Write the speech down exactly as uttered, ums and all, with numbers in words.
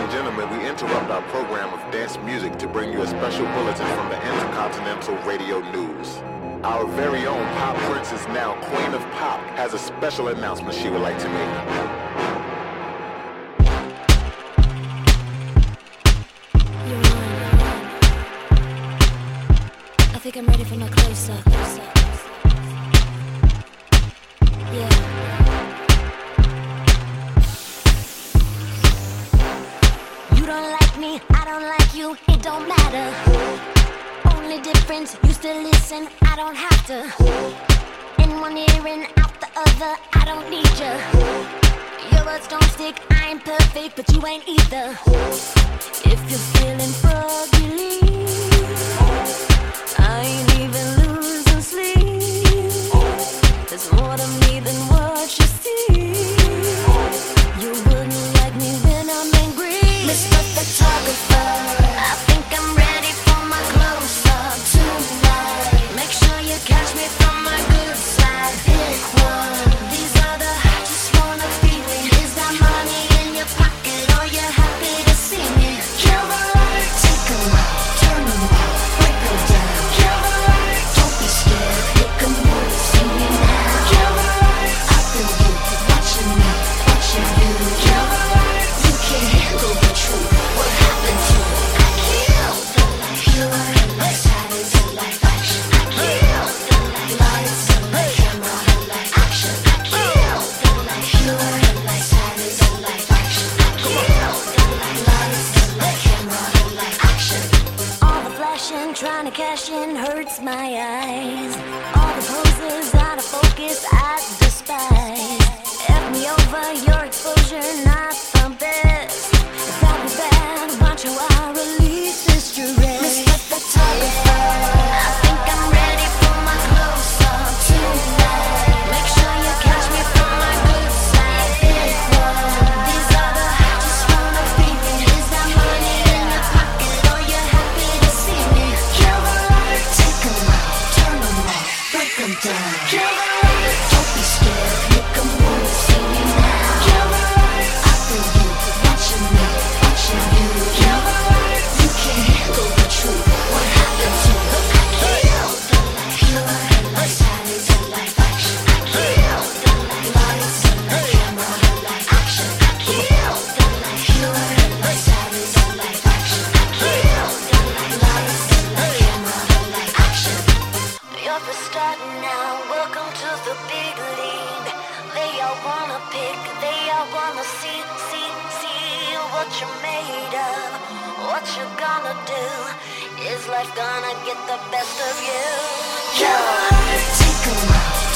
and gentlemen, we interrupt our program of dance music to bring you a special bulletin from the Intercontinental Radio News. Our very own Pop Princess, now Queen of Pop, has a special announcement she would like to make. I think I'm ready for my close-up. Yeah. You don't like me, I don't like you, it don't matter. Only difference, you still listen, I don't have to. In one ear and out the other, I don't need you. Your words don't stick, I ain't perfect, but you ain't either. If you're feeling froggy, I ain't even losing sleep. There's more to me than what you see. You wouldn't like me when I'm angry. Mister Photographer, I think I'm ready for my close-up tonight. Make sure you catch me from my good side. Pick one. These are the I just wanna be with. Is that money in your pocket or you happy to see me? Kill the light, take 'em out, turn 'em out, break 'em down. Kill the light, don't be scared, make a move, see me now. Kill the light, I feel you, watching me, watching you. Kill the light, you can't handle the truth. What happened to you? I killed the light. Pure light, silence, light, action. I killed the light. Lights, light, camera, light, action. I killed the light. Pure light, silence, light, action. I killed the light. Lights, light, camera, light, action. All the flashing, trying to cash in hurts my eyes. All the poses out of focus, I despise. F me over your exposure, not the best. If I be bad, watch how I release this stress. Mister Photographer, I think I'm ready for my close-up tonight. Make sure you catch me from my good side. Pick one. These are the I just wanna be with. Is that money in your pocket or you happy to see me? Kill the light, take 'em out, turn 'em off, break 'em down. Kill the light, don't be scared, make a move, see me now. Kill the light, I feel you, watching me, watching you. Kill the light, you can't handle the truth. What happened to you? I killed the light. Pure light, silence, light, action. I killed the light. Lights, light, camera, light, action. I killed the light. Pure light, silence, light, action. I killed the light. Lights, light, camera, light, action. You're the start now, welcome to the big league. They all wanna pick, they all wanna see, see, see what you're made of, what you gonna do. Is life gonna get the best of you? Kill the light, take 'em out,